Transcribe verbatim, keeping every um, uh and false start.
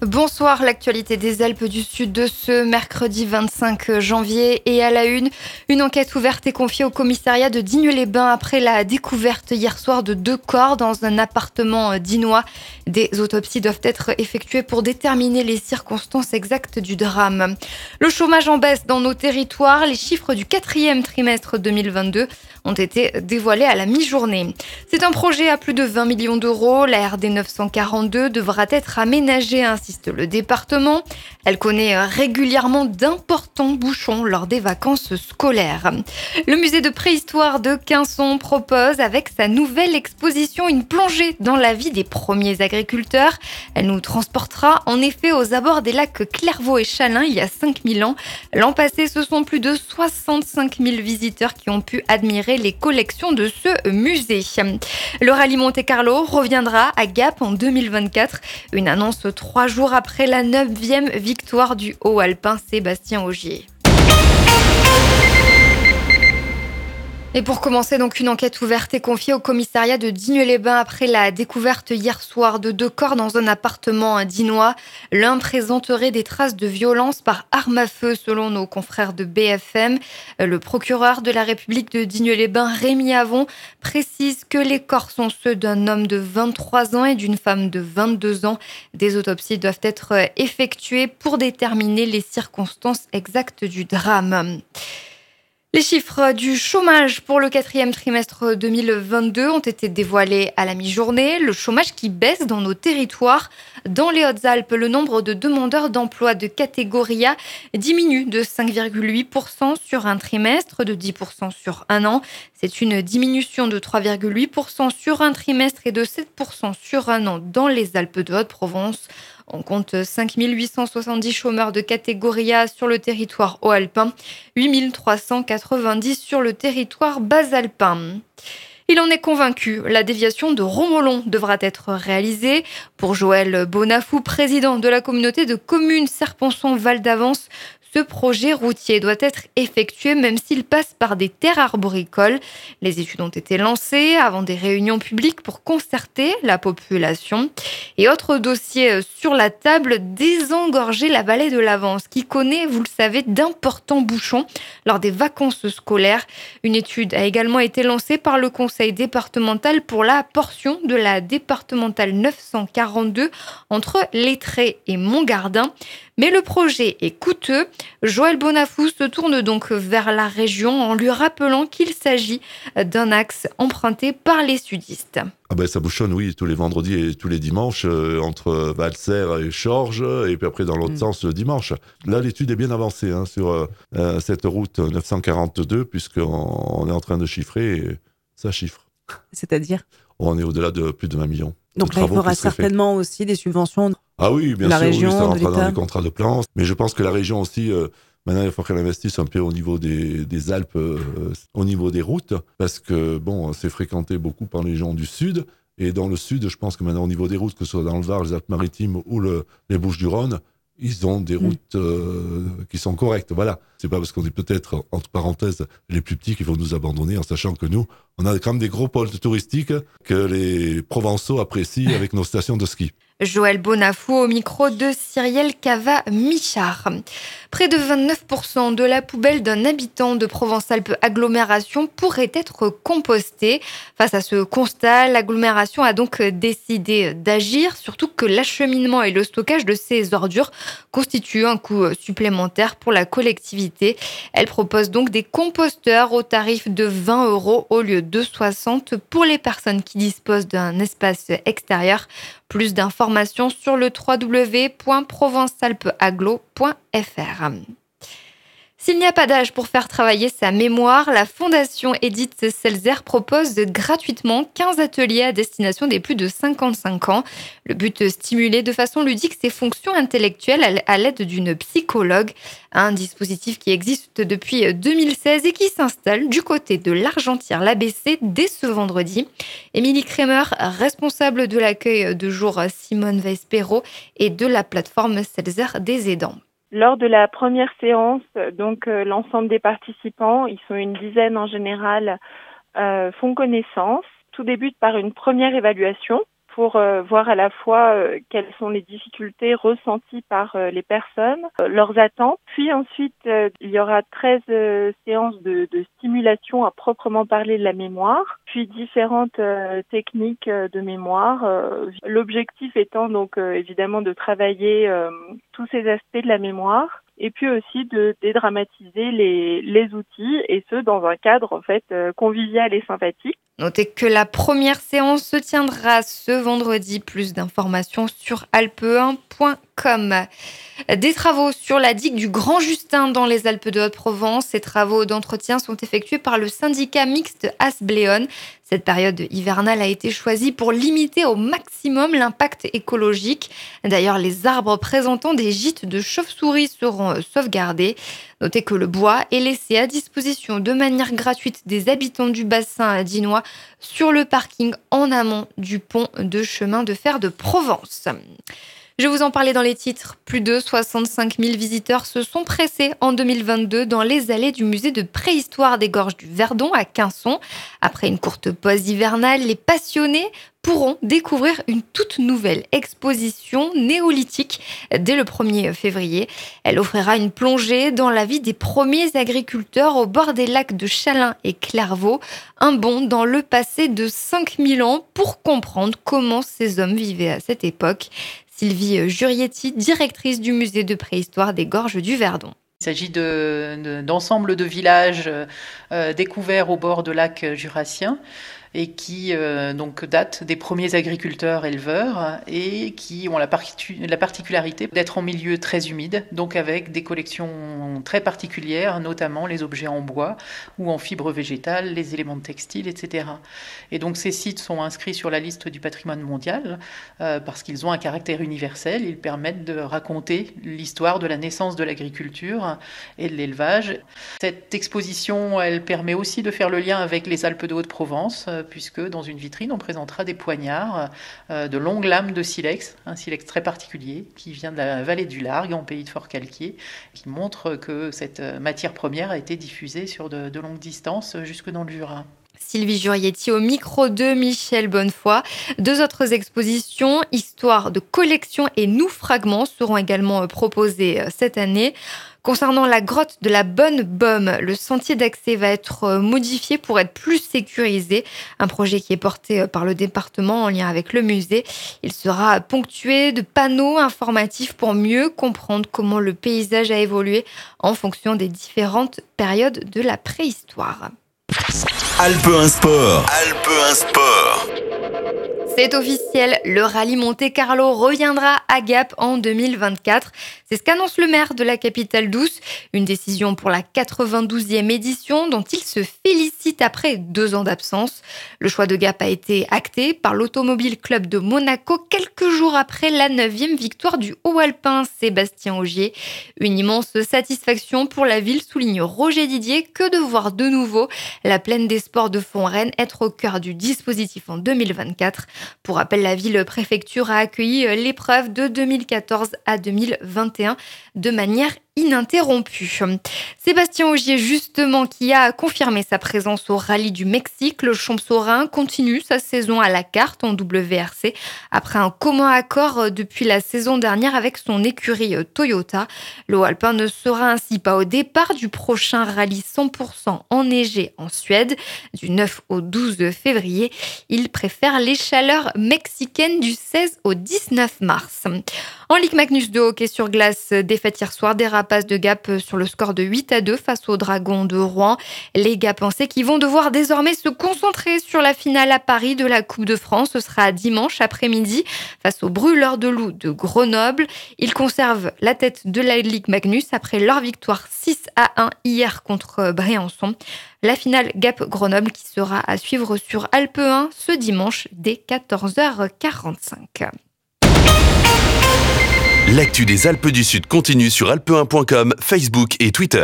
Bonsoir, l'actualité des Alpes du Sud de ce mercredi vingt-cinq janvier et à la une, une enquête ouverte est confiée au commissariat de Digne-les-Bains après la découverte hier soir de deux corps dans un appartement dinois. Des autopsies doivent être effectuées pour déterminer les circonstances exactes du drame. Le chômage en baisse dans nos territoires, les chiffres du quatrième trimestre deux mille vingt-deux ont été dévoilés à la mi-journée. C'est un projet à plus de vingt millions d'euros. La R D neuf cent quarante-deux devra être aménagée, insiste le département. Elle connaît régulièrement d'importants bouchons lors des vacances scolaires. Le musée de préhistoire de Quinçon propose avec sa nouvelle exposition une plongée dans la vie des premiers agriculteurs. Elle nous transportera en effet aux abords des lacs Clairvaux et Chalin il y a cinq mille ans. L'an passé, ce sont plus de soixante-cinq mille visiteurs qui ont pu admirer les collections de ce musée. Le rallye Monte-Carlo reviendra à Gap en deux mille vingt-quatre. Une annonce trois jours après la neuvième victoire du haut alpin Sébastien Ogier. Et pour commencer, donc une enquête ouverte est confiée au commissariat de Digne-les-Bains après la découverte hier soir de deux corps dans un appartement dinois. L'un présenterait des traces de violence par arme à feu selon nos confrères de B F M. Le procureur de la République de Digne-les-Bains, Rémi Avon, précise que les corps sont ceux d'un homme de vingt-trois ans et d'une femme de vingt-deux ans. Des autopsies doivent être effectuées pour déterminer les circonstances exactes du drame. Les chiffres du chômage pour le quatrième trimestre deux mille vingt-deux ont été dévoilés à la mi-journée. Le chômage qui baisse dans nos territoires. Dans les Hautes-Alpes, le nombre de demandeurs d'emploi de catégorie A diminue de cinq virgule huit pour cent sur un trimestre, de dix pour cent sur un an. C'est une diminution de trois virgule huit pour cent sur un trimestre et de sept pour cent sur un an dans les Alpes de Haute-Provence. On compte cinq mille huit cent soixante-dix chômeurs de catégorie A sur le territoire haut-alpin, huit mille trois cent quatre-vingt-dix sur le territoire bas-alpin. Il en est convaincu, la déviation de Romolon devra être réalisée. Pour Joël Bonafou, président de la communauté de communes Serponçon-Val d'Avance, ce projet routier doit être effectué même s'il passe par des terres arboricoles. Les études ont été lancées avant des réunions publiques pour concerter la population. Et autre dossier sur la table, désengorger la vallée de l'Avance qui connaît, vous le savez, d'importants bouchons lors des vacances scolaires. Une étude a également été lancée par le conseil départemental pour la portion de la départementale neuf cent quarante-deux entre Lettré et Montgardin. Mais le projet est coûteux. Joël Bonafou se tourne donc vers la région en lui rappelant qu'il s'agit d'un axe emprunté par les sudistes. Ah ben ça bouchonne, oui, tous les vendredis et tous les dimanches, euh, entre Valserres et Chorges, et puis après dans l'autre mmh. sens le dimanche. Là, l'étude est bien avancée hein, sur euh, cette route neuf cent quarante-deux, puisqu'on on est en train de chiffrer, et ça chiffre. C'est-à-dire ? On est au-delà de plus de vingt millions. Donc là, il y aura certainement aussi des subventions de Ah oui, bien la sûr, région, oui, ça rentre de dans les contrats de plan. Mais je pense que la région aussi, euh, maintenant, il faut qu'elle investisse un peu au niveau des, des Alpes, euh, au niveau des routes, parce que, bon, c'est fréquenté beaucoup par les gens du Sud. Et dans le Sud, je pense que maintenant, au niveau des routes, que ce soit dans le Var, les Alpes-Maritimes ou le, les Bouches-du-Rhône, ils ont des routes euh, qui sont correctes. Voilà. C'est pas parce qu'on est peut-être, entre parenthèses, les plus petits qui vont nous abandonner, en sachant que nous, on a quand même des gros pôles touristiques que les Provençaux apprécient avec nos stations de ski. Joël Bonafou au micro de Cyrielle Cava-Michard. Près de vingt-neuf pour cent de la poubelle d'un habitant de Provence-Alpes Agglomération pourrait être compostée. Face à ce constat, l'agglomération a donc décidé d'agir, surtout que l'acheminement et le stockage de ces ordures constituent un coût supplémentaire pour la collectivité. Elle propose donc des composteurs au tarif de vingt euros au lieu de soixante pour les personnes qui disposent d'un espace extérieur. Plus d'informations sur le w w w point provence alpes agglo point f r. S'il n'y a pas d'âge pour faire travailler sa mémoire, la Fondation Edith Selzer propose gratuitement quinze ateliers à destination des plus de cinquante-cinq ans. Le but, stimuler de façon ludique ses fonctions intellectuelles à l'aide d'une psychologue. Un dispositif qui existe depuis deux mille seize et qui s'installe du côté de l'Argentière-l'A B C dès ce vendredi. Émilie Kremer, responsable de l'accueil de jour Simone Weiss-Perrault et de la plateforme Selzer des aidants. Lors de la première séance, donc euh, l'ensemble des participants, ils sont une dizaine en général, euh, font connaissance. Tout débute par une première évaluation pour euh, voir à la fois euh, quelles sont les difficultés ressenties par euh, les personnes, euh, leurs attentes. Puis ensuite, euh, il y aura treize euh, séances de, de stimulation à proprement parler de la mémoire, puis différentes euh, techniques euh, de mémoire. Euh, l'objectif étant donc euh, évidemment de travailler euh, tous ces aspects de la mémoire, et puis aussi de dédramatiser les, les outils, et ce, dans un cadre en fait euh, convivial et sympathique. Notez que la première séance se tiendra ce vendredi. Plus d'informations sur alpe un point com. Des travaux sur la digue du Grand Justin dans les Alpes de Haute-Provence. Ces travaux d'entretien sont effectués par le syndicat mixte Asbléon. Cette période hivernale a été choisie pour limiter au maximum l'impact écologique. D'ailleurs, les arbres présentant des gîtes de chauves-souris seront sauvegardés. Notez que le bois est laissé à disposition de manière gratuite des habitants du bassin dinois sur le parking en amont du pont de chemin de fer de Provence. Je vous en parlais dans les titres. Plus de soixante-cinq mille visiteurs se sont pressés en deux mille vingt-deux dans les allées du musée de préhistoire des Gorges du Verdon à Quinçon. Après une courte pause hivernale, les passionnés pourront découvrir une toute nouvelle exposition néolithique dès le premier février. Elle offrira une plongée dans la vie des premiers agriculteurs au bord des lacs de Chalin et Clairvaux, un bond dans le passé de cinq mille ans pour comprendre comment ces hommes vivaient à cette époque. Sylvie Jurietti, directrice du musée de préhistoire des Gorges du Verdon. Il s'agit de, de, d'ensemble de villages euh, découverts au bord de lacs jurassiens et qui euh, donc datent des premiers agriculteurs éleveurs et qui ont la, particu- la particularité d'être en milieu très humide, donc avec des collections très particulières, notamment les objets en bois ou en fibres végétales, les éléments de textile, et cetera. Et donc ces sites sont inscrits sur la liste du patrimoine mondial euh, parce qu'ils ont un caractère universel. Ils permettent de raconter l'histoire de la naissance de l'agriculture et de l'élevage. Cette exposition, elle permet aussi de faire le lien avec les Alpes de Haute-Provence, puisque dans une vitrine, on présentera des poignards euh, de longues lames de silex, un silex très particulier qui vient de la vallée du Largue, en pays de Fort-Calquier, qui montre que cette matière première a été diffusée sur de, de longues distances jusque dans le Jura. Sylvie Jurietti au micro de Michel Bonnefoy. Deux autres expositions, Histoire de collection et Nous Fragments, seront également proposées cette année. Concernant la grotte de la Bonne Baume, le sentier d'accès va être modifié pour être plus sécurisé. Un projet qui est porté par le département en lien avec le musée. Il sera ponctué de panneaux informatifs pour mieux comprendre comment le paysage a évolué en fonction des différentes périodes de la préhistoire. Alpe un Sport. Alpe un Sport. C'est officiel, le rallye Monte-Carlo reviendra à Gap en deux mille vingt-quatre. C'est ce qu'annonce le maire de la capitale douce. Une décision pour la quatre-vingt-douzième édition dont il se félicite après deux ans d'absence. Le choix de Gap a été acté par l'Automobile Club de Monaco quelques jours après la neuvième victoire du haut alpin Sébastien Ogier. Une immense satisfaction pour la ville, souligne Roger Didier, que de voir de nouveau la plaine des sports de Font-Rennes être au cœur du dispositif en deux mille vingt-quatre. Pour rappel, la ville-préfecture a accueilli l'épreuve de deux mille quatorze à deux mille vingt et un de manière ininterrompue. Sébastien Ogier, justement, qui a confirmé sa présence au rallye du Mexique, le Champsaurain continue sa saison à la carte en W R C après un commun accord depuis la saison dernière avec son écurie Toyota. Le haut alpin ne sera ainsi pas au départ du prochain rallye cent pour cent enneigé en Suède du neuf au douze février. Il préfère les chaleurs mexicaines du seize au dix-neuf mars. En Ligue Magnus de hockey sur glace, défaite hier soir des Rapaces de Gap sur le score de huit à deux face aux Dragons de Rouen. Les Gapençais qui vont devoir désormais se concentrer sur la finale à Paris de la Coupe de France. Ce sera dimanche après-midi face aux Brûleurs de Loups de Grenoble. Ils conservent la tête de la Ligue Magnus après leur victoire six à un hier contre Briançon. La finale Gap-Grenoble qui sera à suivre sur Alpe un ce dimanche dès quatorze heures quarante-cinq. L'actu des Alpes du Sud continue sur alpe un point com, Facebook et Twitter.